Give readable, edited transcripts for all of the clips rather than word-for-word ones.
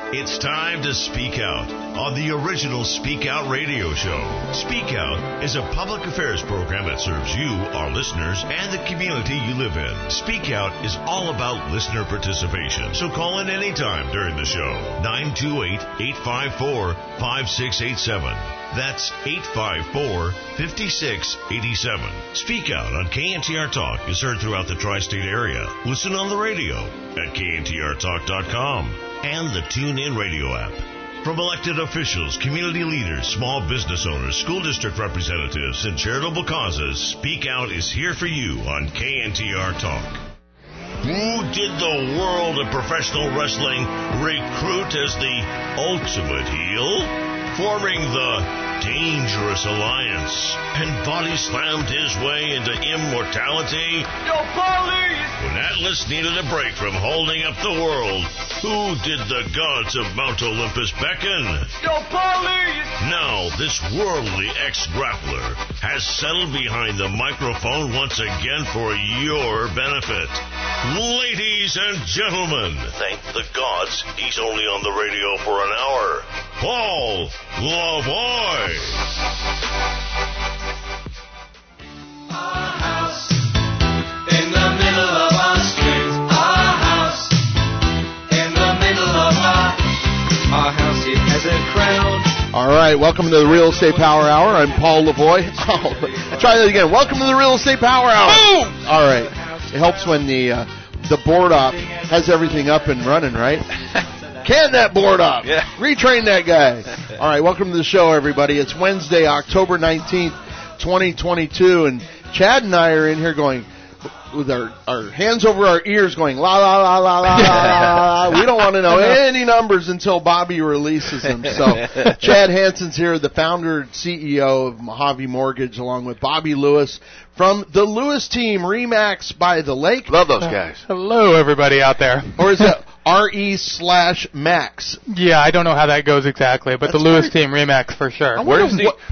It's time to speak out on the original Speak Out radio show. Speak Out is a public affairs program that serves you, our listeners, and the community you live in. Speak Out is all about listener participation, so call in anytime during the show. 928-854-5687. That's 854-5687. Speak Out on KNTR Talk is heard throughout the tri-state area. Listen on the radio at kntrtalk.com and the TuneIn radio app. From elected officials, community leaders, small business owners, school district representatives, and charitable causes, Speak Out is here for you on KNTR Talk. Who did the world of professional wrestling recruit as the ultimate heel? Forming the Dangerous Alliance, and body slammed his way into immortality. Yo, police! When Atlas needed a break from holding up the world, who did the gods of Mount Olympus beckon? Yo, police! Now, this worldly ex-grappler has settled behind the microphone once again for your benefit. Ladies and gentlemen, thank the gods he's only on the radio for an hour. Paul Lavoie. Our house in the middle of our street. Our house in the middle of our house. It has a crown. All right, welcome to the Real Estate Power Hour. I'm Paul Lavoie. Oh, try that again. Welcome to the Real Estate Power Hour. Boom! All right. It helps when the board op has everything up and running, right? Can that board op? Yeah. Retrain that guy. All right, welcome to the show, everybody. It's Wednesday, October 19th, 2022, and Chad and I are in here going with our hands over our ears going, la, la, la, la, la, la, la. We don't want to know any numbers until Bobby releases them. So Chad Hansen's here, the founder and CEO of Mojave Mortgage, along with Bobby Lewis from the Lewis team, RE/MAX by the Lake. Love those guys. Hello, everybody out there. Or is it RE/Max? Yeah, I don't know how that goes exactly, but That's the Lewis weird. team RE/MAX for sure. Where's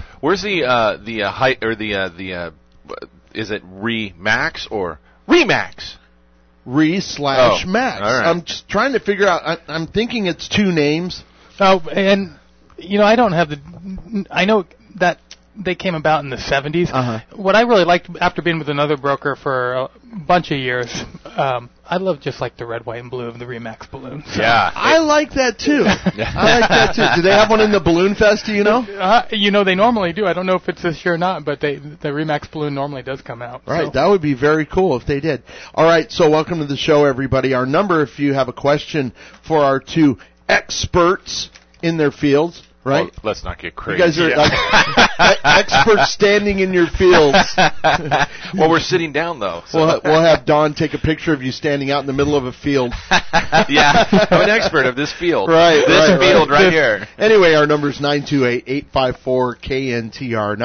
the height or the is it RE/MAX or RE/MAX? RE/Max. Oh, all right. I'm just trying to figure out. I'm thinking it's two names. Oh, and I don't have I know that they came about in the 70s. Uh-huh. What I really liked after being with another broker for a bunch of years, I love just like the red, white, and blue of the RE/MAX balloon. So. Yeah. I like that too. I like that too. Do they have one in the Balloon Fest? Do you know? They normally do. I don't know if it's this year or not, but the RE/MAX balloon normally does come out. Right, so. that would be very cool if they did. All right, so welcome to the show, everybody. Our number, if you have a question for our two experts in their fields, right? Well, let's not get crazy. You guys are like experts standing in your fields. Well, we're sitting down, though. So. We'll have Don take a picture of you standing out in the middle of a field. Yeah, I'm an expert of this field. Right, This right, field right. right here. Anyway, our number is 928-854-KNTR,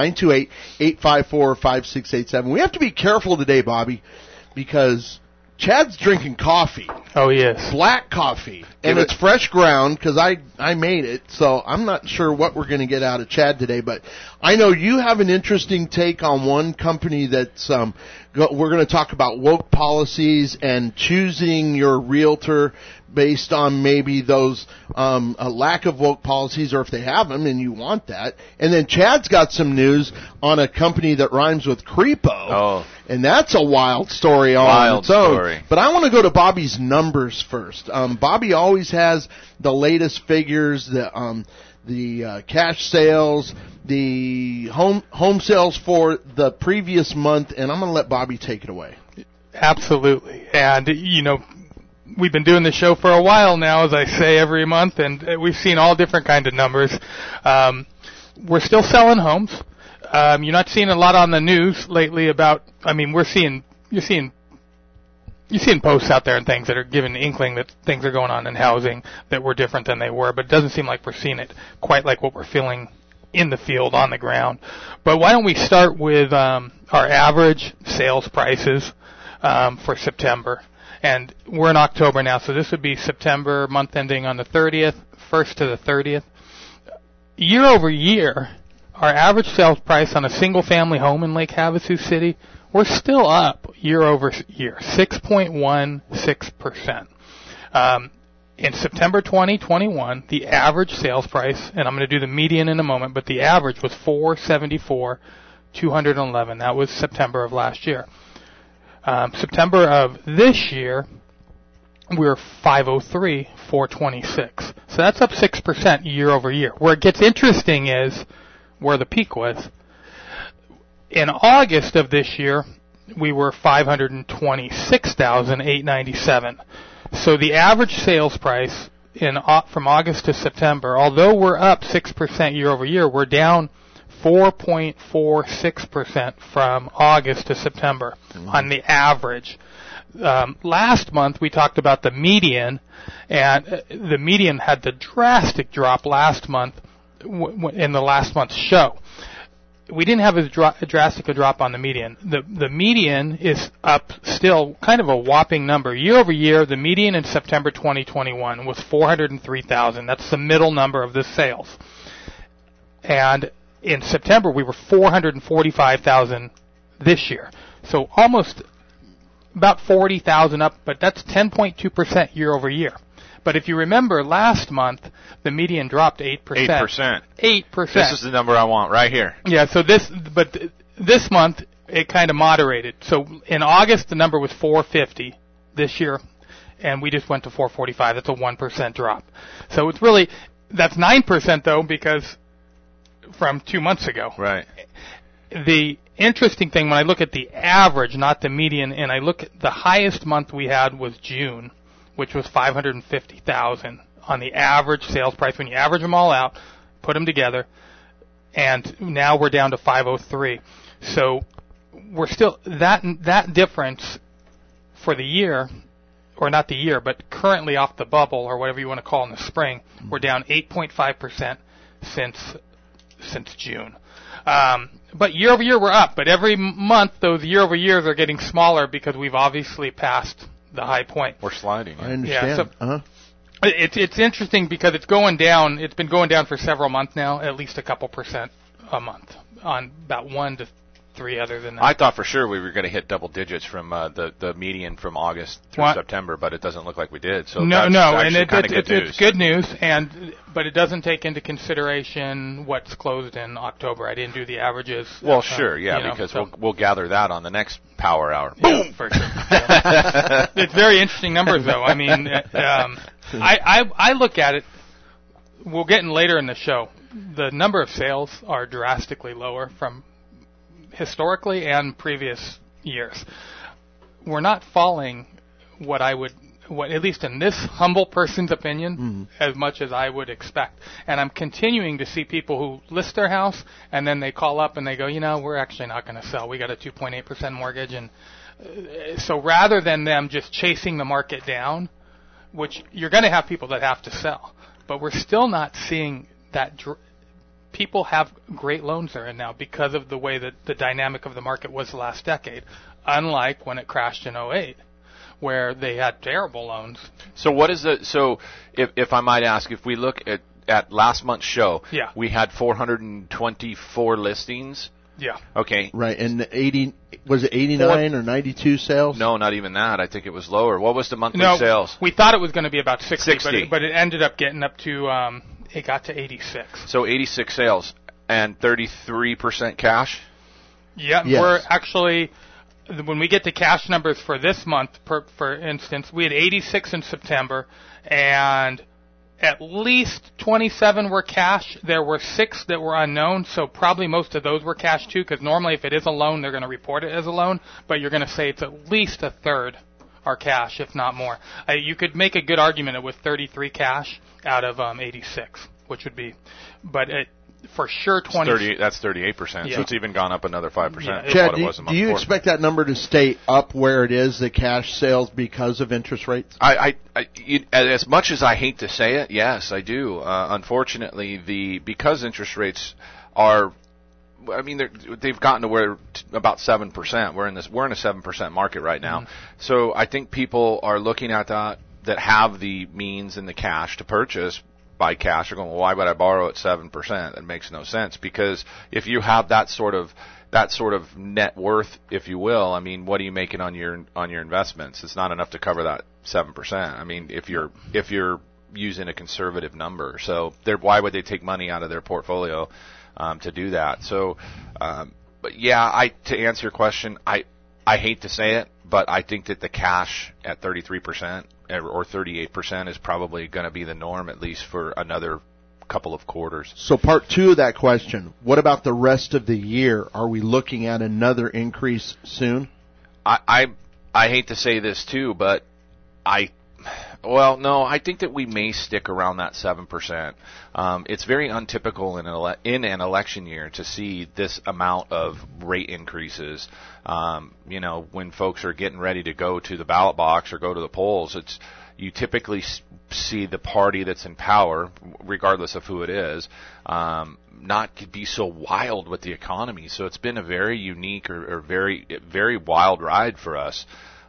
928-854-5687. We have to be careful today, Bobby, because Chad's drinking coffee. Oh, yes. Black coffee. And it's fresh ground because I made it, so I'm not sure what we're going to get out of Chad today, but I know you have an interesting take on one company that's we're going to talk about woke policies and choosing your realtor based on maybe those a lack of woke policies, or if they have them and you want that. And then Chad's got some news on a company that rhymes with Creepo. Oh. And that's a wild story on its own. Story. But I want to go to Bobby's numbers first. Bobby always has the latest figures, the cash sales, the home sales for the previous month, and I'm going to let Bobby take it away. Absolutely. And, we've been doing the show for a while now, as I say, every month, and we've seen all different kinds of numbers. We're still selling homes. You're not seeing a lot on the news lately about, you're seeing posts out there and things that are giving the inkling that things are going on in housing that were different than they were, but it doesn't seem like we're seeing it quite like what we're feeling in the field on the ground. But why don't we start with our average sales prices for September. And we're in October now, so this would be September, month ending on the 30th, 1st to the 30th. Year over year, our average sales price on a single-family home in Lake Havasu City, we're still up year over year, 6.16%. In September 2021, the average sales price, and I'm going to do the median in a moment, but the average was $474,211. That was September of last year. September of this year, we're $503,426. So that's up 6% year over year. Where it gets interesting is where the peak was. In August of this year, we were $526,897. So the average sales price from August to September, although we're up 6% year over year, we're down 4.46% from August to September on the average. Last month we talked about the median, and the median had the drastic drop last month in the last month's show. We didn't have as drastic a drop on the median. The median is up still, kind of a whopping number. Year over year, the median in September 2021 was 403,000. That's the middle number of the sales. And in September, we were 445,000 this year. So almost about 40,000 up, but that's 10.2% year over year. But if you remember, last month, the median dropped 8%. 8%. 8%. This is the number I want right here. Yeah, so this month, it kind of moderated. So in August, the number was 450 this year, and we just went to 445. That's a 1% drop. So it's really, that's 9% though, because from 2 months ago. Right. The interesting thing, when I look at the average, not the median, and I look at the highest month we had was June, which was 550,000 on the average sales price. When you average them all out, put them together, and now we're down to 503. So we're still that difference for the year, or not the year, but currently off the bubble or whatever you want to call in the spring, we're down 8.5% since June. But year over year we're up. But every month those year over years are getting smaller because we've obviously passed the high point. We're sliding. I understand. Yeah, so it's interesting because it's going down. It's been going down for several months now, at least a couple percent a month, on about 1 to 3 other than that. I thought for sure we were going to hit double digits from the median from August through September, but it doesn't look like we did. So no, and it's good news, but it doesn't take into consideration what's closed in October. I didn't do the averages. Well, sure, yeah, because we'll gather that on the next Power Hour. Boom! Yeah, for sure. Yeah. It's very interesting numbers, though. I mean, I look at it. We'll get in later in the show. The number of sales are drastically lower from historically and previous years. We're not falling what at least in this humble person's opinion, as much as I would expect. And I'm continuing to see people who list their house and then they call up and they go, we're actually not going to sell. We got a 2.8% mortgage. And so rather than them just chasing the market down, which you're going to have people that have to sell, but we're still not seeing that. People have great loans they're in now because of the way that the dynamic of the market was the last decade, unlike when it crashed in 2008, where they had terrible loans. So what is if I might ask, if we look at last month's show, we had 424 listings. Yeah. Okay. Right, and 89 or 92 sales? No, not even that. I think it was lower. What was the monthly sales? We thought it was going to be about 60. But it ended up getting up to it got to 86. So 86 sales and 33% cash? Yeah, yes. We're actually, when we get to cash numbers for this month, for instance, we had 86 in September, and at least 27 were cash. There were 6 that were unknown, so probably most of those were cash too, because normally if it is a loan, they're going to report it as a loan, but you're going to say it's at least a third are cash, if not more. You could make a good argument with 33 cash out of 86, which would be, but for sure 20. That's 38%. Yeah. So it's even gone up another 5%. Yeah. Chad, do you expect that number to stay up where it is, the cash sales, because of interest rates? As much as I hate to say it, yes, I do. Unfortunately, because interest rates are, they've gotten to where about 7%. We're in a 7% market right now. So I think people are looking at that have the means and the cash to purchase by cash are going, well, why would I borrow at 7%? That makes no sense, because if you have that sort of net worth, if you will, what are you making on your investments? It's not enough to cover that 7%. If you're using a conservative number. So why would they take money out of their portfolio to do that? So, but yeah, to answer your question, I hate to say it, but I think that the cash at 33% or 38% is probably going to be the norm, at least for another couple of quarters. So part two of that question, what about the rest of the year? Are we looking at another increase soon? I hate to say this too, but I think that we may stick around that 7%. It's very untypical in an election year to see this amount of rate increases. When folks are getting ready to go to the ballot box or go to the polls, you typically see the party that's in power, regardless of who it is, not be so wild with the economy. So it's been a very unique or very, very wild ride for us.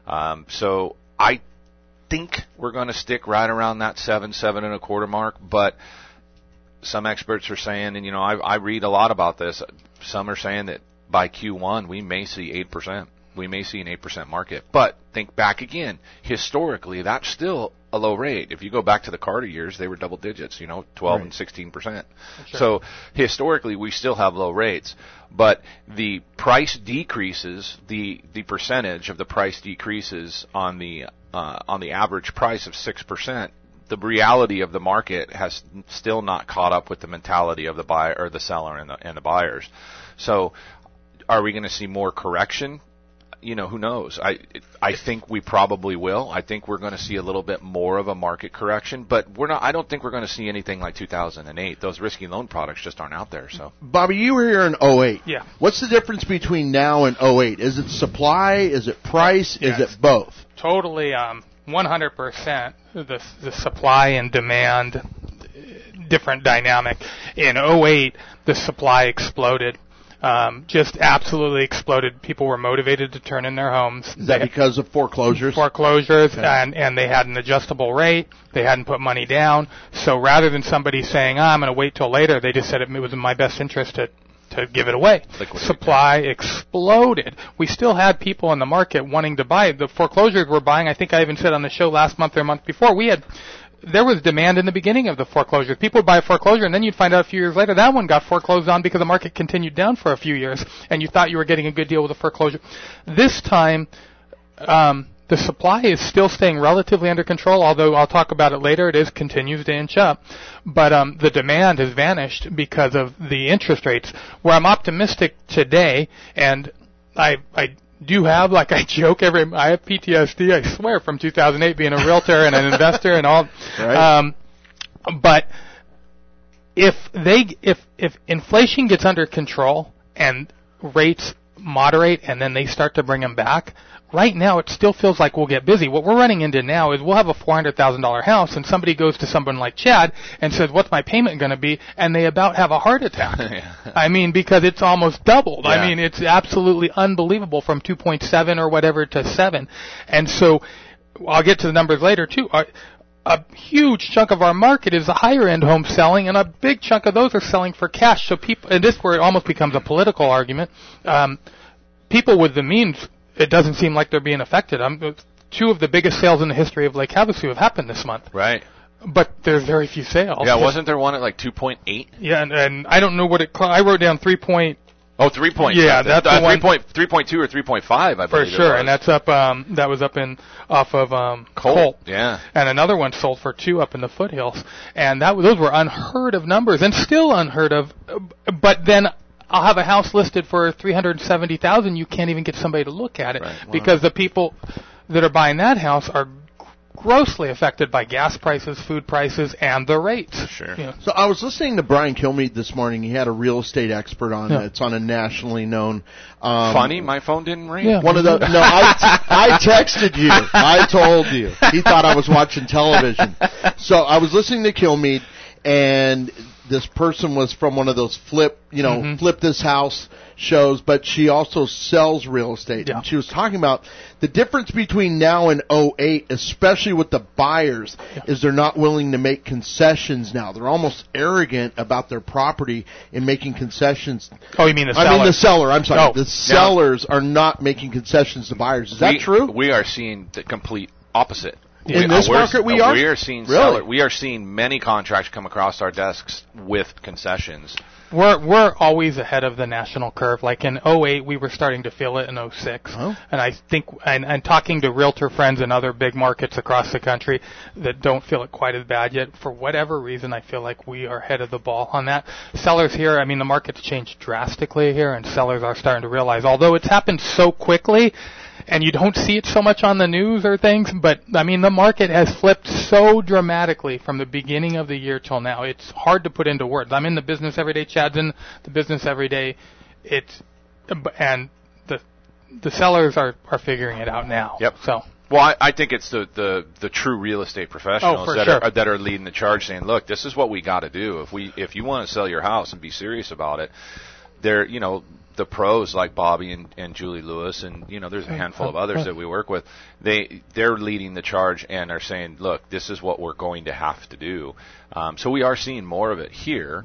So I think we're going to stick right around that 7.25 mark, but some experts are saying, and I read a lot about this, some are saying that by Q1 we may see 8%. We may see an 8% market. But think back again, historically that's still a low rate. If you go back to the Carter years, they were double digits, 12 right. and 16%. Sure. So historically we still have low rates, but the price decreases, the percentage of the price decreases on the average price of 6%, the reality of the market has still not caught up with the mentality of the buyer or the seller and the buyers. So are we going to see more correction? Who knows? I think we probably will. I think we're going to see a little bit more of a market correction, but I don't think we're going to see anything like 2008. Those risky loan products just aren't out there. So, Bobby, you were here in 2008. Yeah. What's the difference between now and 2008? Is it supply? Is it price? Yes. Is it both? Totally, 100%. The supply and demand, different dynamic. In 2008, the supply exploded. Just absolutely exploded. People were motivated to turn in their homes. Is that because of foreclosures? Foreclosures, okay. and they had an adjustable rate. They hadn't put money down. So rather than somebody saying, I'm going to wait till later, they just said it was in my best interest to give it away. Supply exploded. We still had people in the market wanting to buy. The foreclosures were buying. I think I even said on the show last month or month before, there was demand in the beginning of the foreclosures. People would buy a foreclosure, and then you'd find out a few years later that one got foreclosed on because the market continued down for a few years, and you thought you were getting a good deal with a foreclosure. This time, the supply is still staying relatively under control, although I'll talk about it later. It continues to inch up. But the demand has vanished because of the interest rates. Where I'm optimistic today, and I do have, like I joke, I have PTSD, I swear, from 2008 being a realtor and an investor and all. Right. But if inflation gets under control and rates moderate and then they start to bring them back, right now it still feels like we'll get busy. What we're running into now is we'll have a $400,000 house and somebody goes to someone like Chad and says, what's my payment going to be? And they about have a heart attack. I mean, because it's almost doubled. Yeah. I mean, it's absolutely unbelievable from 2.7 or whatever to 7. And so I'll get to the numbers later too. A huge chunk of our market is the higher end home selling, and a big chunk of those are selling for cash. So people, and this is where it almost becomes a political argument. People with the means, it doesn't seem like they're being affected. Two of the biggest sales in the history of Lake Havasu have happened this month. Right. But there's very few sales. Yeah, wasn't there one at like 2.8? Yeah, and I don't know what I wrote down 3 point. Oh, 3 point. Yeah, that's the one. 3.2 or 3.5, I believe. For sure, and that's up. That was up off of Colt. Yeah. And another one sold for 2 up in the foothills, and those were unheard of numbers, and still unheard of. But then I'll have a house listed for $370,000. You can't even get somebody to look at it because the people that are buying that house are grossly affected by gas prices, food prices, and the rates. Sure. Yeah. So I was listening to Brian Kilmeade this morning. He had a real estate expert on. Yeah. It's on a nationally known. Funny, my phone didn't ring. Yeah. One of the I texted you. I told you. He thought I was watching television. So I was listening to Kilmeade, and this person was from one of those flip this house shows, but she also sells real estate. Yeah. And she was talking about the difference between now and 2008, especially with the buyers, is they're not willing to make concessions now. They're almost arrogant about their property in making concessions. Oh, you mean the seller? I mean the seller. I'm sorry. Oh. The sellers are not making concessions to buyers. Is that true? We are seeing the complete opposite. In this market, we are? We are seeing really? We are seeing many contracts come across our desks with concessions. We're always ahead of the national curve. Like in 08, we were starting to feel it in 06. Oh. And I think, and talking to realtor friends in other big markets across the country that don't feel it quite as bad yet, for whatever reason, I feel like we are ahead of the ball on that. Sellers here, I mean, the market's changed drastically here, and sellers are starting to realize, although it's happened so quickly, and you don't see it so much on the news or things, but, I mean, the market has flipped so dramatically from the beginning of the year till now. It's hard to put into words. I'm in the business every day. Chad's in the business every day. And the sellers are figuring it out now. Yep. So. Well, I think it's the true real estate professionals that are leading the charge, saying, "Look, this is what we got to do. If you want to sell your house and be serious about it, there, the pros like Bobby and Julie Lewis, and there's a handful of others that we work with. They're leading the charge and are saying, "Look, this is what we're going to have to do." So we are seeing more of it here,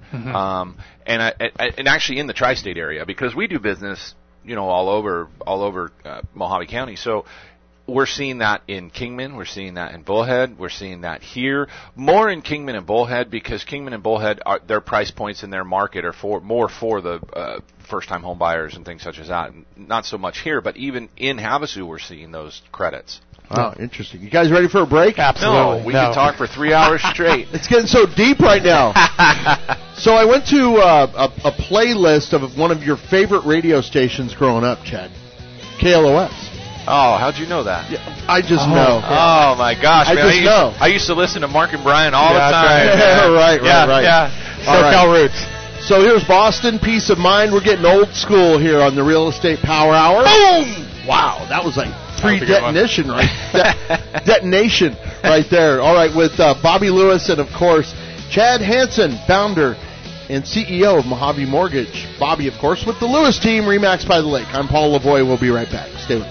and actually in the tri-state area, because we do business, all over Mojave County. So we're seeing that in Kingman. We're seeing that in Bullhead. We're seeing that here. More in Kingman and Bullhead, because Kingman and Bullhead, their price points in their market are more for the first-time home buyers and things such as that. Not so much here, but even in Havasu, we're seeing those credits. Oh, interesting. You guys ready for a break? Absolutely. No, we could talk for 3 hours straight. It's getting so deep right now. So I went to a playlist of one of your favorite radio stations growing up, Chad. KLOS. Oh, how'd you know that? Yeah, I just know. Oh, my gosh. Man, I used to listen to Mark and Brian all the time. Right. Right. Yeah. SoCal Roots. So here's Boston, Peace of Mind. We're getting old school here on the Real Estate Power Hour. Boom! Wow, that was like pre-detonation, right? Detonation right there. All right, with Bobby Lewis and, of course, Chad Hansen, founder and CEO of Mojave Mortgage. Bobby, of course, with the Lewis team, Remax by the Lake. I'm Paul Lavoie. We'll be right back. Stay with us.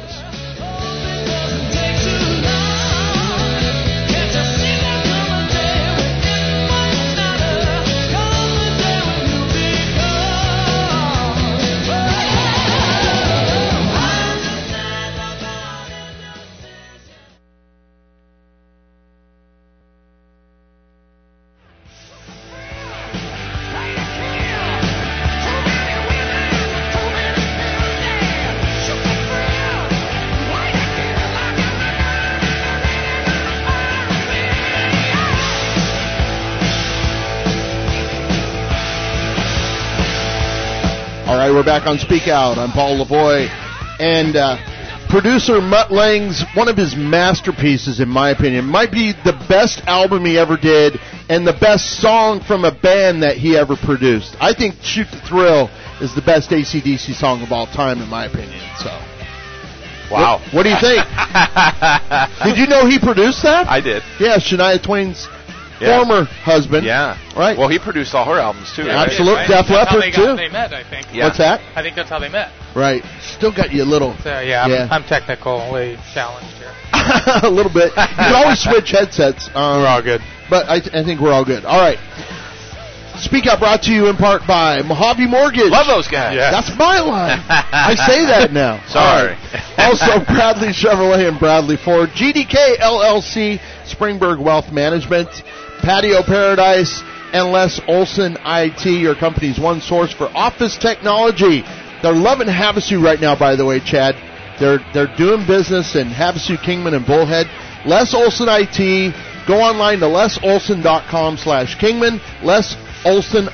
All right, we're back on Speak Out. I'm Paul Lavoie, and producer Mutt Lange's one of his masterpieces, in my opinion, might be the best album he ever did and the best song from a band that he ever produced. I think Shoot the Thrill is the best AC/DC song of all time, in my opinion. So, wow. What do you think? Did you know he produced that? I did. Yeah, Shania Twain's former husband. Yeah. Right. Well, he produced all her albums, too. Yeah, right? absolutely. Right? Def That's how Leppard, they met, I think. Yeah. What's that? I think that's how they met. Right. Still got you a little. So, I'm technically challenged here. A little bit. You can always switch headsets. We're all good. But I think we're all good. All right. Speak Out brought to you in part by Mojave Mortgage. Love those guys. Yeah. That's my line. I say that now. Sorry. All right. Also, Bradley Chevrolet and Bradley Ford. GDK LLC, Springburg Wealth Management, Patio Paradise, and Les Olson IT, your company's one source for office technology. They're loving Havasu right now, by the way, Chad. They're doing business in Havasu, Kingman, and Bullhead. Les Olson IT. Go online to lesolson.com/Kingman. Les Olson,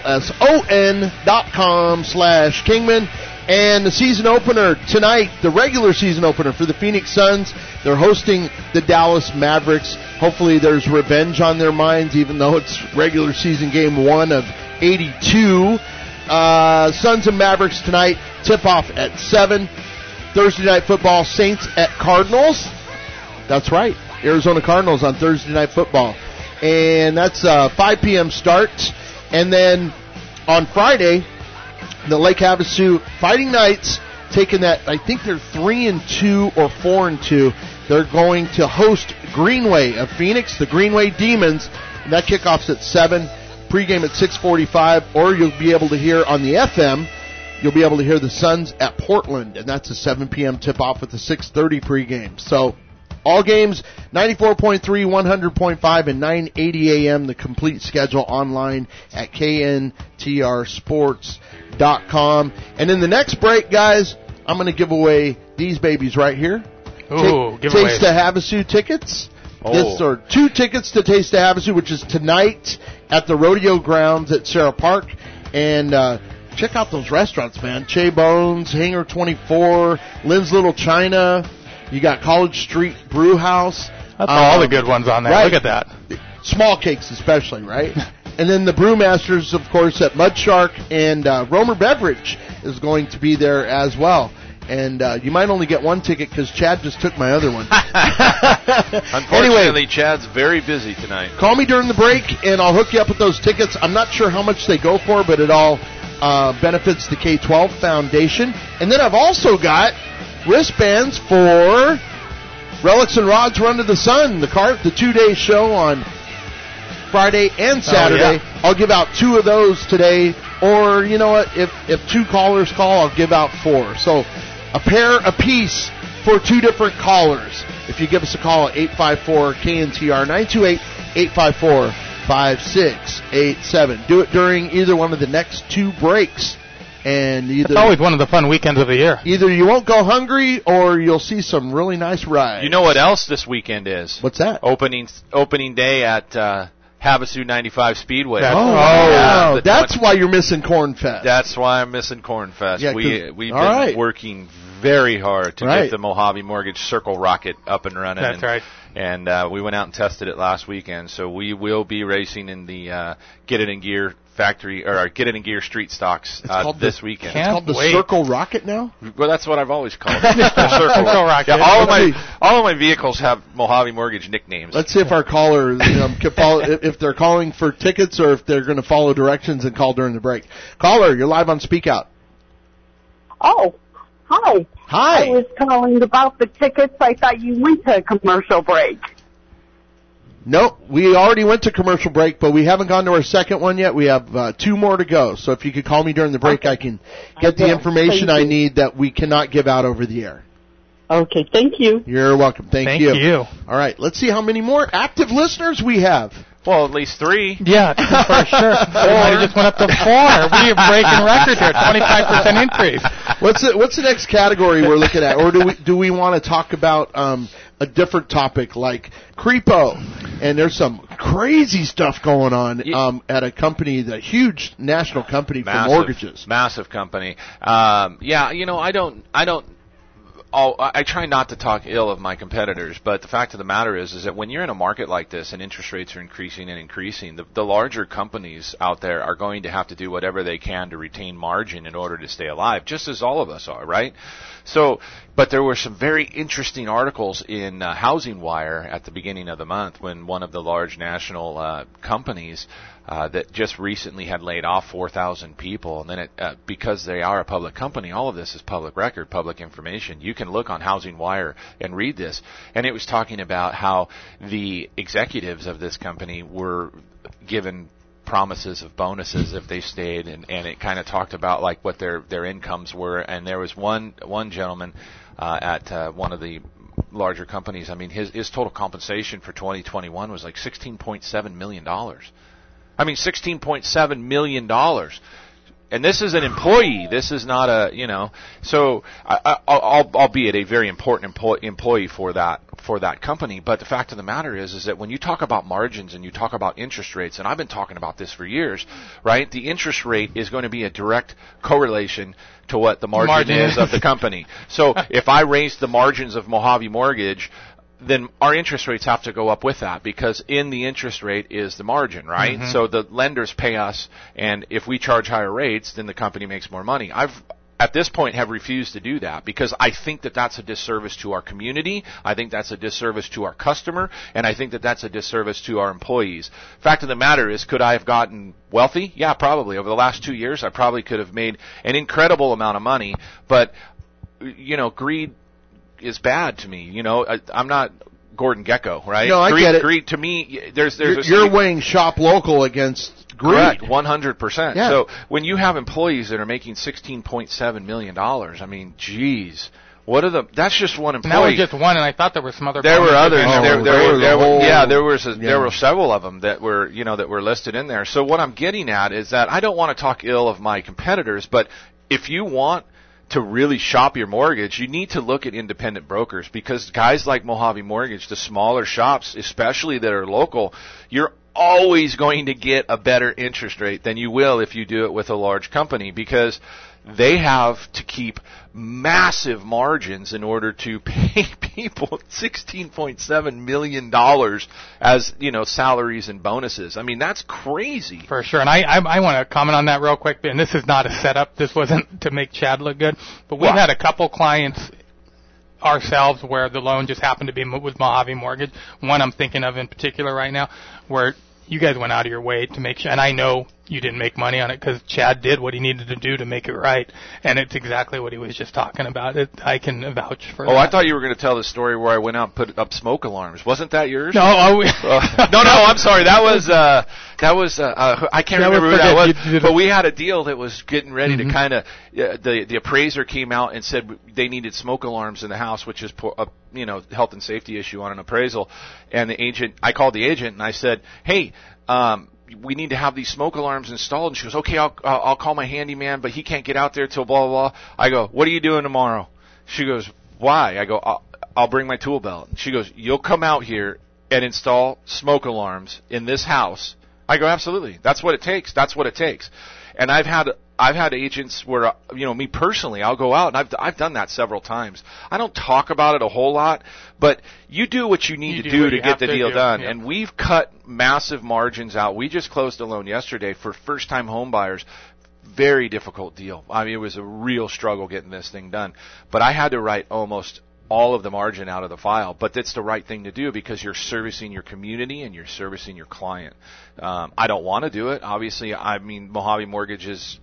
OLSON.com/Kingman. And the season opener tonight, the regular season opener for the Phoenix Suns. They're hosting the Dallas Mavericks. Hopefully there's revenge on their minds, even though it's regular season game 1 of 82. Suns and Mavericks tonight. Tip-off at 7. Thursday night football, Saints at Cardinals. That's right. Arizona Cardinals on Thursday night football. And that's 5 p.m. start. And then on Friday, the Lake Havasu Fighting Knights taking that, I think they're 3-2 or 4-2. They're going to host Greenway of Phoenix, the Greenway Demons. And that kickoff's at 7. Pregame at 6:45. Or you'll be able to hear on the FM, you'll be able to hear the Suns at Portland. And that's a 7 p.m. tip-off with the 6:30 pregame. So All games, 94.3, 100.5, and 980 AM. The complete schedule online at kntrsports.com. And in the next break, guys, I'm going to give away these babies right here. Ooh, Taste of Havasu tickets. This are 2 tickets to Taste of Havasu, which is tonight at the Rodeo Grounds at Sarah Park. And check out those restaurants, man. Che Bones, Hangar 24, Lynn's Little China. You got College Street Brew House. That's all the good ones on there. Right. Look at that. Small cakes especially, right? And then the Brewmasters, of course, at Mud Shark. And Romer Beverage is going to be there as well. And you might only get 1 ticket because Chad just took my other one. Unfortunately, anyway, Chad's very busy tonight. Call me during the break, and I'll hook you up with those tickets. I'm not sure how much they go for, but it all benefits the K-12 Foundation. And then I've also got wristbands for Relics and Rods Run to the Sun, the 2-day show on Friday and Saturday. Oh, yeah. I'll give out 2 of those today. Or, you know what, if 2 callers call, I'll give out 4. So a pair apiece for 2 different callers. If you give us a call at 854-KNTR, 928-854-5687. Do it during either one of the next 2 breaks. And it's always one of the fun weekends of the year. Either you won't go hungry or you'll see some really nice rides. You know what else this weekend is? What's that? Opening day at Havasu 95 Speedway. Wow. That's why you're missing Corn Fest. That's why I'm missing Corn Fest. Yeah, we've been working very hard to get the Mojave Mortgage Circle Rocket up and running. That's right. And we went out and tested it last weekend. So we will be racing in the Get It in Gear factory or Get It in Gear street stocks this weekend. It's called the Circle Rocket now? Well, that's what I've always called it. The Circle Rocket. Yeah, all of my vehicles have Mojave Mortgage nicknames. Let's see if our caller can follow, if they're calling for tickets or if they're going to follow directions and call during the break. Caller, you're live on Speak Out. Oh, hi. Hi. I was calling about the tickets. I thought you went to a commercial break. No, we already went to commercial break, but we haven't gone to our second one yet. We have 2 more to go. So if you could call me during the break, I can get the information I need that we cannot give out over the air. Okay, thank you. You're welcome. Thank you. All right, let's see how many more active listeners we have. Well, at least 3. Yeah, for sure. I just went up to 4. We are breaking records here. 25% increase. What's the next category we're looking at, or do we want to talk about a different topic like Creepo? And there's some crazy stuff going on at a company, the huge national company for mortgages. Massive company. I try not to talk ill of my competitors, but the fact of the matter is that when you're in a market like this and interest rates are increasing and increasing, the larger companies out there are going to have to do whatever they can to retain margin in order to stay alive, just as all of us are, right? So, but there were some very interesting articles in Housing Wire at the beginning of the month when one of the large national companies that just recently had laid off 4,000 people, and then because they are a public company, all of this is public record, public information. You can look on Housing Wire and read this, and it was talking about how the executives of this company were given promises of bonuses if they stayed, and it kind of talked about like what their incomes were. And there was one gentleman at one of the larger companies. I mean, his total compensation for 2021 was like $16.7 million. I mean, $16.7 million. And this is an employee. This is not a, So, albeit a very important employee for that company. But the fact of the matter is that when you talk about margins and you talk about interest rates, and I've been talking about this for years, right? The interest rate is going to be a direct correlation to what the margin is of the company. So, if I raise the margins of Mojave Mortgage, then our interest rates have to go up with that, because in the interest rate is the margin, right? Mm-hmm. So the lenders pay us, and if we charge higher rates, then the company makes more money. I've, at this point, have refused to do that because I think that that's a disservice to our community. I think that's a disservice to our customer, and I think that that's a disservice to our employees. Fact of the matter is, could I have gotten wealthy? Yeah, probably. Over the last 2 years, I probably could have made an incredible amount of money, but, greed is bad to me. I'm not Gordon Gekko, right? No, I get it. Greed to me, you're weighing shop local against greed. Correct, 100%. Yeah. So when you have employees that are making $16.7 million, I mean, geez, That's just one And that employee. was just one, and I thought there were some other. There were others. There There were several of them that were listed in there. So what I'm getting at is that I don't want to talk ill of my competitors, but if you want to really shop your mortgage, you need to look at independent brokers, because guys like Mojave Mortgage, the smaller shops, especially that are local, you're always going to get a better interest rate than you will if you do it with a large company, because they have to keep massive margins in order to pay people $16.7 million as, salaries and bonuses. I mean, that's crazy. For sure. And I want to comment on that real quick. And this is not a setup. This wasn't to make Chad look good. But we've had a couple clients ourselves where the loan just happened to be with Mojave Mortgage. One I'm thinking of in particular right now, where you guys went out of your way to make sure, and I know you didn't make money on it because Chad did what he needed to do to make it right, and it's exactly what he was just talking about. I can vouch for that. Oh, I thought you were going to tell the story where I went out and put up smoke alarms. Wasn't that yours? No, no, I'm sorry. That was I can't remember who that was. But we had a deal that was getting ready to kind of the appraiser came out and said they needed smoke alarms in the house, which is health and safety issue on an appraisal. And I called the agent and I said, hey, we need to have these smoke alarms installed. And she goes, okay, I'll call my handyman, but he can't get out there till blah, blah, blah. I go, what are you doing tomorrow? She goes, why? I go, I'll bring my tool belt. She goes, you'll come out here and install smoke alarms in this house. I go, absolutely. That's what it takes. That's what it takes. And I've had agents where, me personally, I'll go out, and I've done that several times. I don't talk about it a whole lot, but you do what you need to do to get the deal done. Yeah. And we've cut massive margins out. We just closed a loan yesterday for first-time home buyers. Very difficult deal. I mean, it was a real struggle getting this thing done. But I had to write almost all of the margin out of the file, but that's the right thing to do because you're servicing your community and you're servicing your client. I don't want to do it. Obviously, I mean, Mojave Mortgage is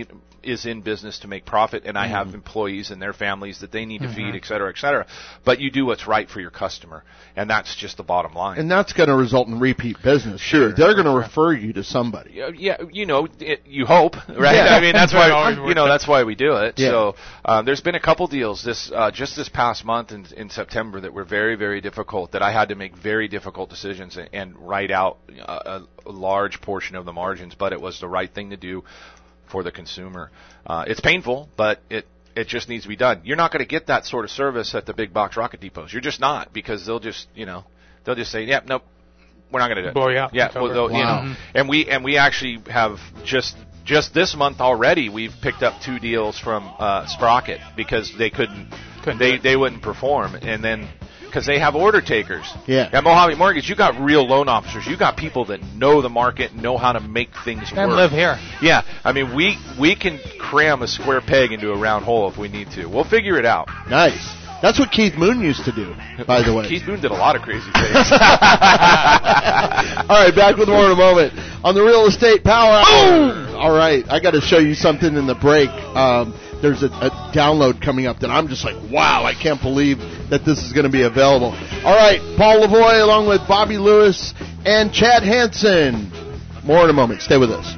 in business to make profit, and I have employees and their families that they need to feed, et cetera, et cetera. But you do what's right for your customer, and that's just the bottom line. And that's going to result in repeat business. Sure. They're going to refer you to somebody. Yeah, you hope, right? Yeah. I mean, that's why, that's why we do it. Yeah. So there's been a couple deals just this past month in September that were very, very difficult, that I had to make very difficult decisions and write out a large portion of the margins, but it was the right thing to do for the consumer. It's painful, but it just needs to be done. You're not going to get that sort of service at the big box rocket depots. You're just not, because they'll just say, yeah, nope, we're not going to do it. Blow you out. Yeah, wow. And we actually have just this month already, we've picked up 2 deals from Sprocket because they they wouldn't perform, and then because they have order takers. Yeah. At Mojave Mortgage, you got real loan officers. You got people that know the market, know how to make things work. And live here. Yeah. I mean, we can cram a square peg into a round hole if we need to. We'll figure it out. Nice. That's what Keith Moon used to do, by the way. Keith Moon did a lot of crazy things. All right, back with more in a moment on the Real Estate Power Hour. All right, I got to show you something in the break. There's a download coming up that I'm just like, wow, I can't believe that this is going to be available. All right, Paul Lavoie along with Bobby Lewis and Chad Hansen. More in a moment. Stay with us.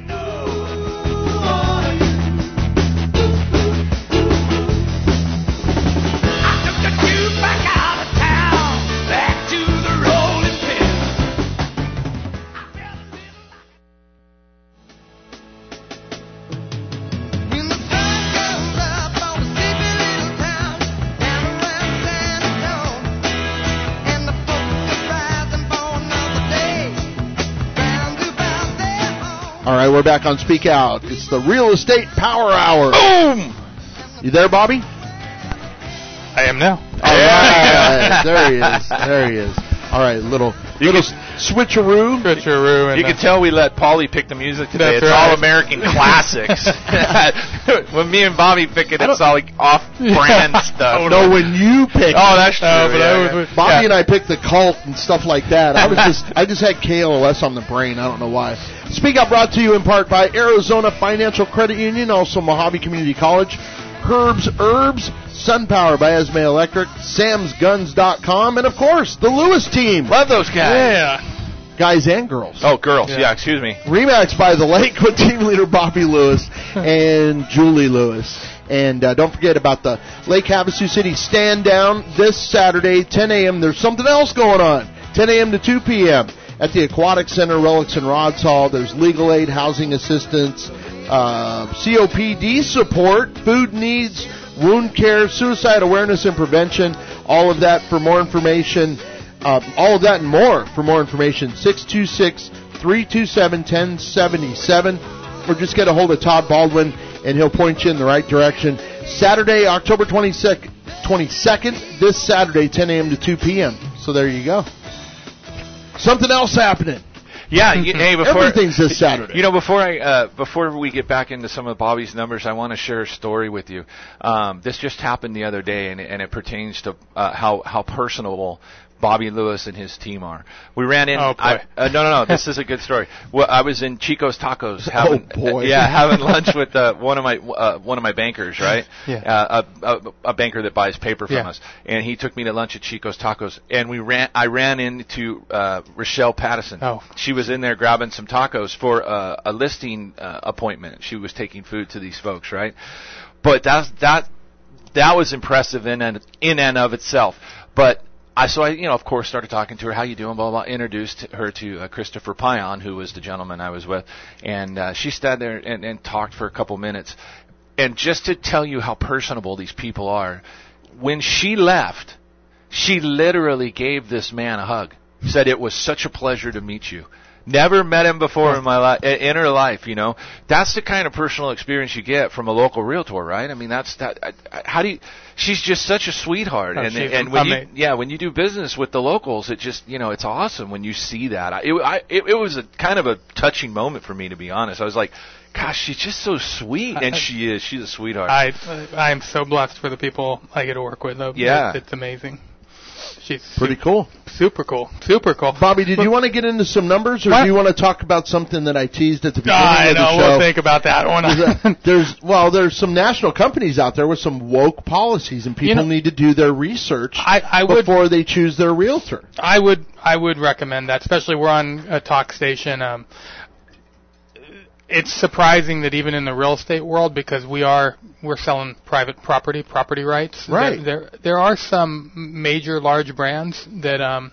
All right, we're back on Speak Out. It's the Real Estate Power Hour. Boom! You there, Bobby? I am now. All right. There he is. All right, little switcheroo. You can tell we let Paulie pick the music today. It's all American classics. When me and Bobby pick it, it's all like off-brand stuff. No, when you pick it. Oh, that's true. Bobby and I picked the Cult and stuff like that. I just had KLOS on the brain. I don't know why. Speak Out brought to you in part by Arizona Financial Credit Union, also Mojave Community College, Herbs Herbs, SunPower by Esme Electric, SamsGuns.com, and of course, the Lewis team. Love those guys. Yeah. Guys and girls. Oh, girls. Yeah, excuse me. Remax by the Lake with team leader Bobby Lewis and Julie Lewis. And don't forget about the Lake Havasu City Stand Down this Saturday, 10 a.m. There's something else going on, 10 a.m. to 2 p.m. at the Aquatic Center, Relics and Rods Hall. There's legal aid, housing assistance, COPD support, food needs, wound care, suicide awareness and prevention. All of that for more information. All of that and more for more information, 626-327-1077. Or just get a hold of Todd Baldwin, and he'll point you in the right direction. Saturday, October 22nd, this Saturday, 10 a.m. to 2 p.m. So there you go. Something else happening. Yeah, hey, everything's this Saturday. You know, before we get back into some of Bobby's numbers, I want to share a story with you. This just happened the other day, and it pertains to how personable Bobby Lewis and his team are. We ran in. Oh, boy. No. This is a good story. Well, I was in Chico's Tacos having lunch with one of my bankers, right? Yeah. A banker that buys paper from us, and he took me to lunch at Chico's Tacos, and I ran into Rochelle Pattison. Oh. She was in there grabbing some tacos for a listing appointment. She was taking food to these folks, right? But that was impressive in and of itself. But I, of course, started talking to her. How you doing? Blah, blah, blah. Introduced her to Christopher Pion, who was the gentleman I was with. And she stood there and talked for a couple minutes. And just to tell you how personable these people are, when she left, she literally gave this man a hug. Said, it was such a pleasure to meet you. Never met him before in her life, you know. That's the kind of personal experience you get from a local realtor, right? I mean, she's just such a sweetheart. And when you do business with the locals, it just, it's awesome when you see that. It was a kind of a touching moment for me, to be honest. I was like, gosh, she's just so sweet, and she is. She's a sweetheart. I am so blessed for the people I get to work with. Yeah. It's amazing. She's pretty cool. Super cool. Bobby, did you want to get into some numbers, or do you want to talk about something that I teased at the beginning of the show? We'll think about that one. There's some national companies out there with some woke policies, and people need to do their research before they choose their realtor. I would recommend that, especially we're on a talk station. It's surprising that even in the real estate world, because we're selling private property rights. Right. There are some major large brands that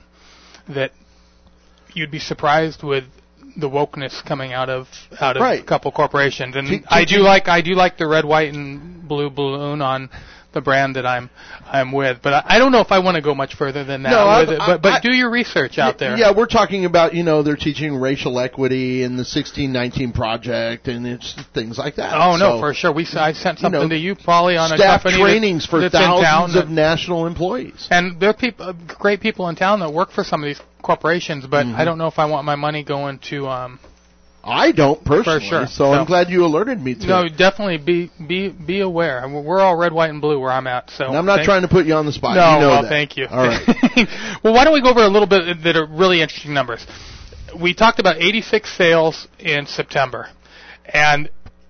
you'd be surprised with the wokeness coming out of a couple corporations. And I do like the red, white, and blue balloon on the brand that I'm with, but I don't know if I want to go much further than that. But do your research out there. Yeah, we're talking about they're teaching racial equity in the 1619 project and it's things like that. Oh no, for sure. I sent something to you, probably on a company trainings for thousands of national employees. And there are great people in town that work for some of these corporations, but I don't know if I want my money going to. I don't personally, for sure. So I'm glad you alerted me to it. No, definitely be aware. We're all red, white, and blue where I'm at. So and I'm not trying to put you on the spot. No, that. Thank you. All right. Well, why don't we go over a little bit that are really interesting numbers. We talked about 86 sales in September, and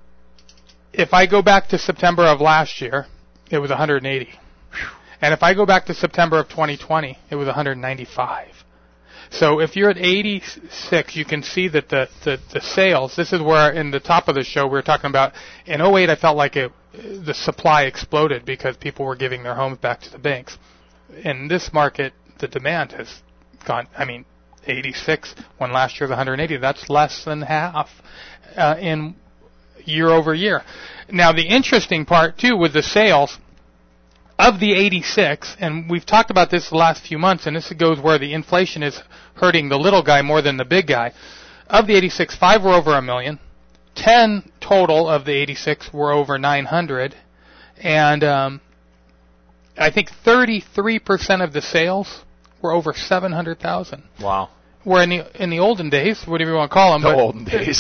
if I go back to September of last year, it was 180. And if I go back to September of 2020, it was 195. So if you're at 86, you can see that the sales, this is where in the top of the show we were talking about, in 08 I felt like the supply exploded because people were giving their homes back to the banks. In this market, the demand has gone, 86 when last year was 180, that's less than half in year over year. Now the interesting part too with the sales, of the 86, and we've talked about this the last few months, and this goes where the inflation is hurting the little guy more than the big guy. Of the 86, 5 were over $1 million. 10 total of the 86 were over 900. And I think 33% of the sales were over 700,000. Wow. Where in the olden days, whatever you want to call them, olden days,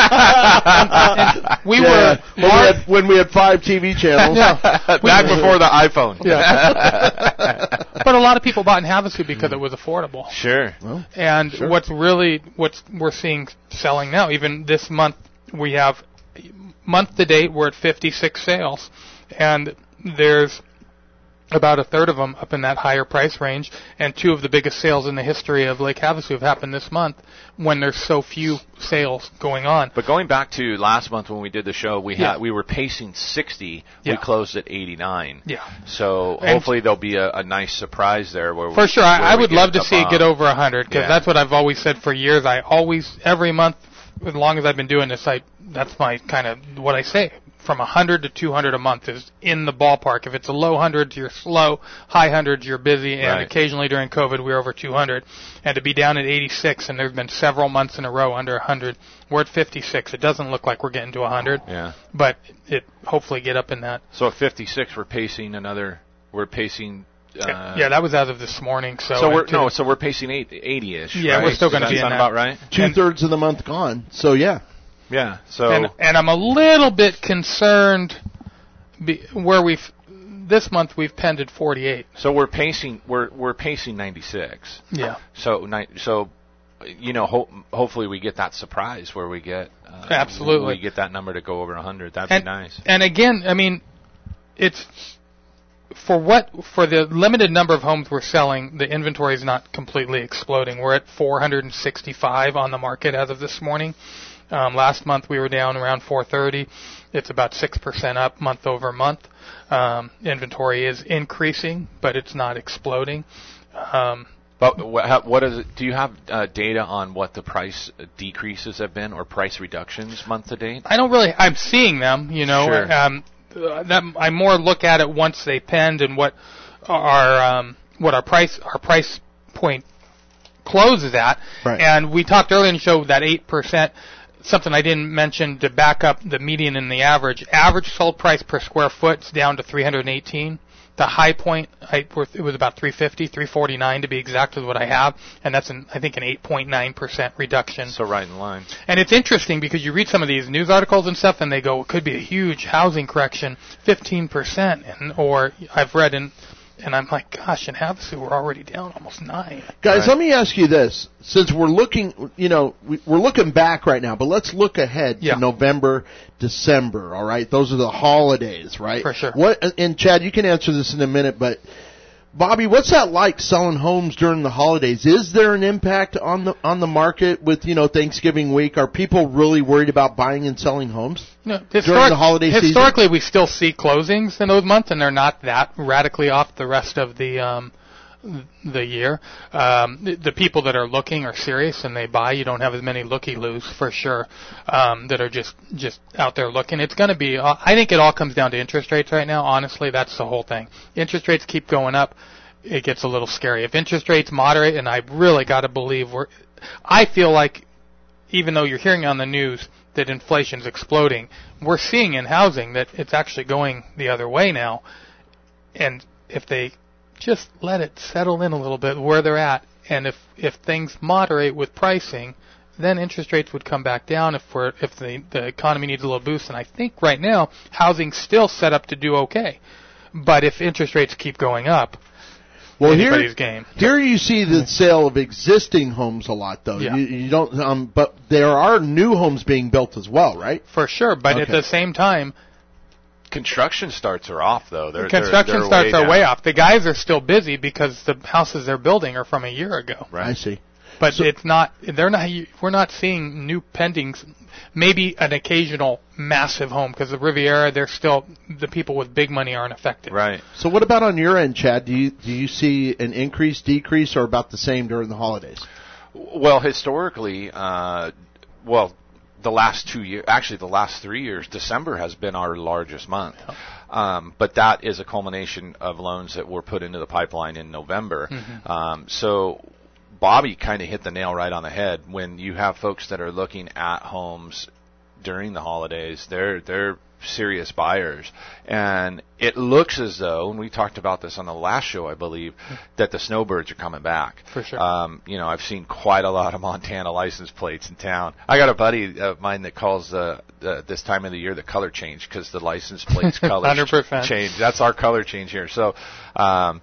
when we had 5 TV channels, back before the iPhone. Yeah. But a lot of people bought in Havasu because it was affordable. Sure. Well, and what's we're seeing selling now, even this month, we have month to date we're at 56 sales, and there's about a third of them up in that higher price range, and 2 of the biggest sales in the history of Lake Havasu have happened this month when there's so few sales going on. But going back to last month when we did the show, we were pacing 60. Yeah. We closed at 89. Yeah. So hopefully there'll be a nice surprise there. For sure. I would love to see it get over 100 because that's what I've always said for years. Every month, as long as I've been doing this, that's my kind of what I say. From 100 to 200 a month is in the ballpark. If it's a low 100s, you're slow. High 100s, you're busy. And occasionally during COVID, we were over 200. And to be down at 86, and there's been several months in a row under 100, we're at 56. It doesn't look like we're getting to 100. Yeah. But it hopefully get up in that. So at 56, we're pacing. Yeah, that was as of this morning. So we're pacing 80-ish. Yeah, right? we're still going to be in that. Sound about right? 2/3 of the month gone. So yeah. Yeah. So and I'm a little bit concerned where this month we've penned at 48. So we're pacing 96. Yeah. So hopefully we get that surprise where we get absolutely we get that number to go over 100. That'd be nice. And again, I mean, it's for the limited number of homes we're selling, the inventory is not completely exploding. We're at 465 on the market as of this morning. Last month we were down around 430. It's about 6% up month over month. Inventory is increasing, but it's not exploding. But what is it? Do you have data on what the price decreases have been or price reductions month to date? I don't really. I'm seeing them. Sure. I more look at it once they penned and what our price point closes at. Right. And we talked earlier in the show that 8%. Something I didn't mention to back up the median and the average. Average sold price per square foot is down to $318. The high point, it was about $350, $349 to be exact with what I have, and that's I think an 8.9% reduction. So right in line. And it's interesting because you read some of these news articles and stuff, and they go, it could be a huge housing correction, 15%, or I've read and I'm like, gosh, in Havasu we're already down almost 9. Guys, let me ask you this. Since we're looking, we're looking back right now, but let's look ahead to November, December, all right? Those are the holidays, right? For sure. And Chad, you can answer this in a minute, but Bobby, what's that like selling homes during the holidays? Is there an impact on the market with, Thanksgiving week? Are people really worried about buying and selling homes during the holiday season? Historically, we still see closings in those months, and they're not that radically off the rest of the year. The people that are looking are serious and they buy. You don't have as many looky-loos for sure that are just out there looking. It's going to be. I think it all comes down to interest rates right now. Honestly, that's the whole thing. Interest rates keep going up. It gets a little scary. If interest rates moderate, and I really got to believe I feel like even though you're hearing on the news that inflation's exploding, we're seeing in housing that it's actually going the other way now. And if they just let it settle in a little bit where they're at, and if things moderate with pricing, then interest rates would come back down if the economy needs a little boost. And I think right now housing's still set up to do okay, but if interest rates keep going up, anybody's game. Here you see the sale of existing homes a lot, though. Yeah. You don't, but there are new homes being built as well, right? For sure, but at the same time, construction starts are off, though. Construction starts are way off. The guys are still busy because the houses they're building are from a year ago. Right. I see. But it's not. We're not seeing new pendings. Maybe an occasional massive home because the Riviera. They're still the people with big money aren't affected. Right. So what about on your end, Chad? Do you see an increase, decrease, or about the same during the holidays? Well, historically, the last 2 years, actually the last 3 years, December has been our largest month. But that is a culmination of loans that were put into the pipeline in November. Mm-hmm. So Bobby kind of hit the nail right on the head. When you have folks that are looking at homes during the holidays, they're serious buyers. And it looks as though, and we talked about this on the last show, I believe, that the snowbirds are coming back. For sure. I've seen quite a lot of Montana license plates in town. I got a buddy of mine that calls this time of the year the color change because the license plates color 100%. change. That's our color change here. So,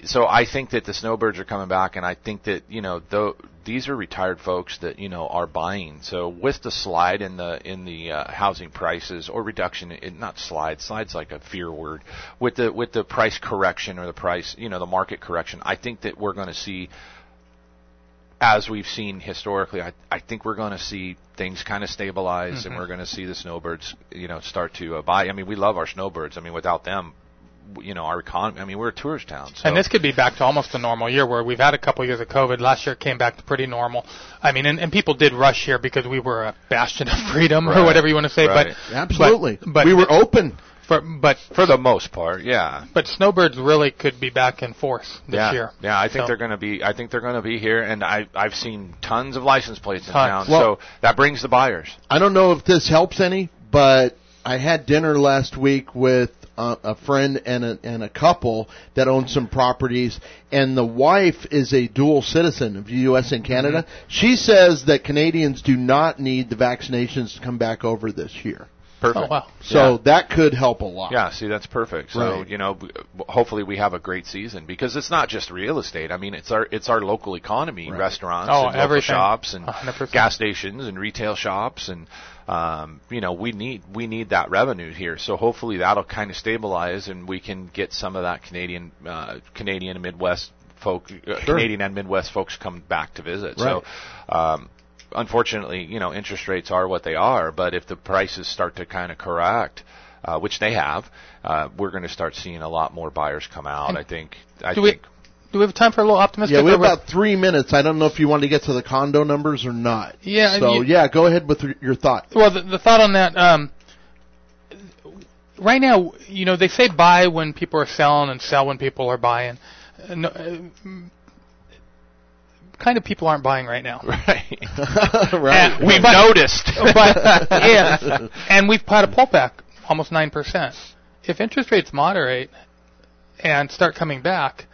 so I think that the snowbirds are coming back, and I think that these are retired folks that are buying. So with the slide in the housing prices or reduction, not slide's like a fear word. With the price correction or the price, the market correction, I think that we're going to see, as we've seen historically, I think we're going to see things kind of stabilize, and we're going to see the snowbirds, start to buy. I mean, we love our snowbirds. I mean, without them, our economy. I mean, we're a tourist town. So. And this could be back to almost a normal year, where we've had a couple years of COVID. Last year it came back to pretty normal. I mean, and people did rush here because we were a bastion of freedom, or whatever you want to say. Right. But absolutely, but we were open. But for the most part, yeah. But snowbirds really could be back in force this year. Yeah, I think they're going to be. I think they're going to be here, and I've seen tons of license plates in town. Well, so that brings the buyers. I don't know if this helps any, but I had dinner last week with a friend and a couple that own some properties, and the wife is a dual citizen of the U.S. and Canada. Mm-hmm. She says that Canadians do not need the vaccinations to come back over this year. Perfect. Oh, wow. So that could help a lot. Yeah, see, that's perfect. So, hopefully we have a great season, because it's not just real estate. I mean, it's our local economy, restaurants and local shops and 100%. Gas stations and retail shops, and we need that revenue here. So hopefully that'll kind of stabilize, and we can get some of that Canadian and Midwest Canadian and Midwest folks come back to visit. Right. So unfortunately, interest rates are what they are, but if the prices start to kind of correct, which they have, we're going to start seeing a lot more buyers come out. And I think. Do we have time for a little optimistic? Yeah, we have about 3 minutes. I don't know if you want to get to the condo numbers or not. Yeah. So, go ahead with your thought. Well, the thought on that, right now, they say buy when people are selling and sell when people are buying. Kind of people aren't buying right now. Right. Right. We've noticed. And we've had a pullback, almost 9%. If interest rates moderate and start coming back,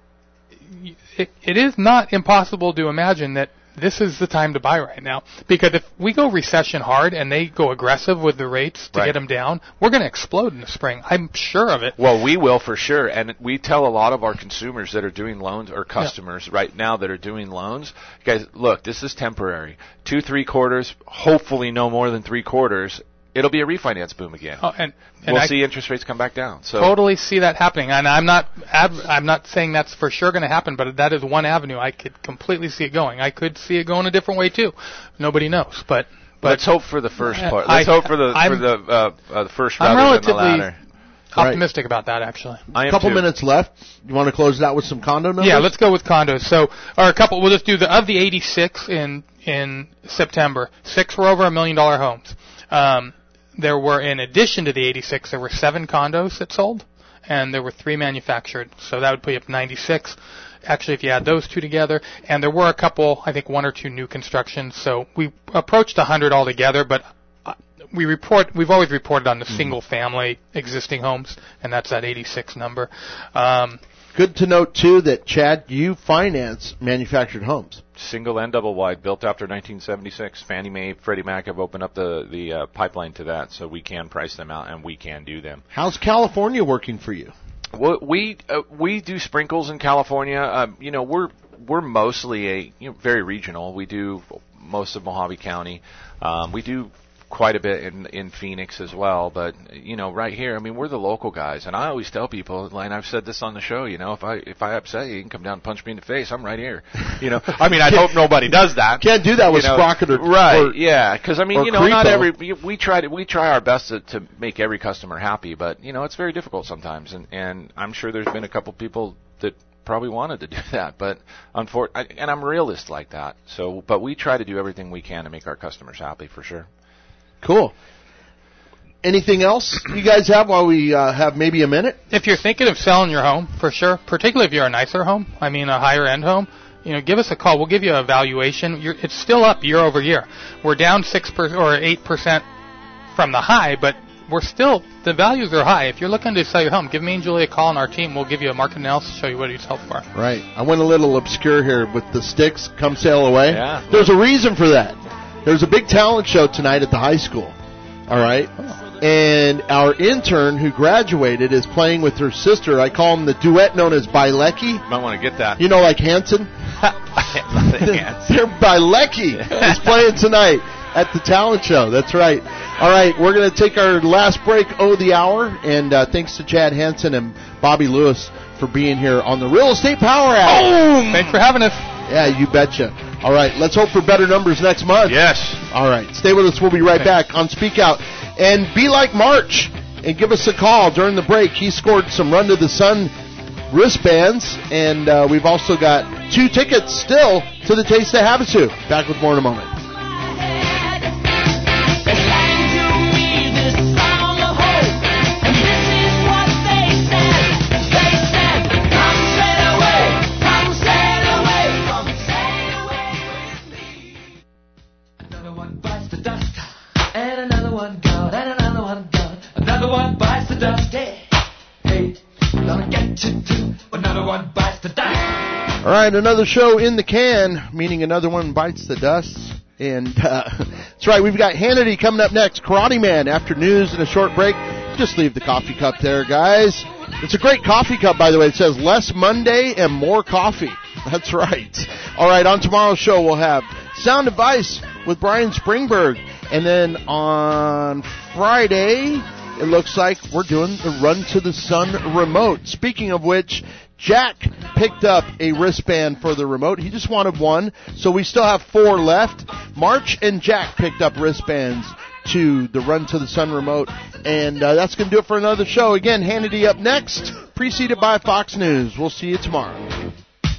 it is not impossible to imagine that this is the time to buy right now. Because if we go recession hard and they go aggressive with the rates to get them down, we're going to explode in the spring. I'm sure of it. Well, we will for sure. And we tell a lot of our consumers that are doing loans, or customers right now that are doing loans, guys, look, this is temporary. 2-3 quarters, hopefully no more than 3 quarters. It'll be a refinance boom again. Oh, and we'll see interest rates come back down. So totally see that happening, and I'm not saying that's for sure going to happen, but that is one avenue I could completely see it going. I could see it going a different way too. Nobody knows, but let's hope for the first part. Let's hope for the first rather than the latter. Optimistic about that, actually. A couple minutes left. You want to close it out with some condo numbers? Yeah, let's go with condos. So, we'll just do of the 86 in September, 6 were over $1 million homes. There were, in addition to the 86, there were 7 condos that sold, and there were 3 manufactured. So that would put you up to 96. Actually, if you add those two together, and there were a couple, I think 1 or 2 new constructions. So we approached 100 altogether, but we've always reported on the single family existing homes, and that's that 86 number. Good to note too that, Chad, you finance manufactured homes. Single and double wide, built after 1976. Fannie Mae, Freddie Mac have opened up the pipeline to that, so we can price them out and we can do them. How's California working for you? Well, we do sprinkles in California. We're mostly very regional. We do most of Mojave County. We do quite a bit in Phoenix as well, but right here, I mean, we're the local guys, and I always tell people, and I've said this on the show, if I upset you, you can come down and punch me in the face. I'm right here. I mean, I hope nobody does that. Can't do that with Sprocket right? Yeah, because I mean, not Creepo. we try our best to make every customer happy, but it's very difficult sometimes, and I'm sure there's been a couple people that probably wanted to do that, but and I'm a realist like that. So, but we try to do everything we can to make our customers happy for sure. Cool. Anything else you guys have while we have maybe a minute? If you're thinking of selling your home, for sure, particularly if you're a nicer home, a higher end home, give us a call. We'll give you a valuation. It's still up year over year. We're down 6% or 8% from the high, but the values are high. If you're looking to sell your home, give me and Julie a call on our team. We'll give you a market analysis, show you what you'd sell for. Right. I went a little obscure here with the sticks, come sail away. Yeah. There's a reason for that. There's a big talent show tonight at the high school. All right? And our intern who graduated is playing with her sister. I call them the duet known as Bilecki. Might want to get that. You know, like Hanson? They're Bilecki is playing tonight at the talent show. That's right. All right, we're going to take our last break, the hour. And thanks to Chad Hansen and Bobby Lewis for being here on the Real Estate Power Hour. Boom! Thanks for having us. Yeah, you betcha. All right, let's hope for better numbers next month. Yes. All right, stay with us. We'll be right back on Speak Out. And be like March and give us a call during the break. He scored some Run to the Sun wristbands, and we've also got 2 tickets still to the Taste of Havasu. Back with more in a moment. All right, another show in the can, meaning another one bites the dust. And that's right, we've got Hannity coming up next, Karate Man, after news and a short break. Just leave the coffee cup there, guys. It's a great coffee cup, by the way. It says less Monday and more coffee. That's right. All right, on tomorrow's show, we'll have Sound Advice with Brian Springberg. And then on Friday, it looks like we're doing the Run to the Sun remote. Speaking of which, Jack picked up a wristband for the remote. He just wanted one, so we still have 4 left. March and Jack picked up wristbands to the Run to the Sun remote. And that's going to do it for another show. Again, Hannity up next, preceded by Fox News. We'll see you tomorrow.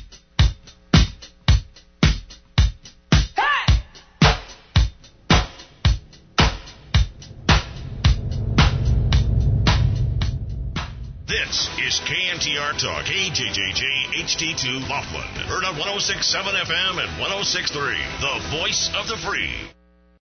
This is KNTR Talk, KJJJ HD2 Laughlin. Heard on 106.7 FM and 106.3, the voice of the free.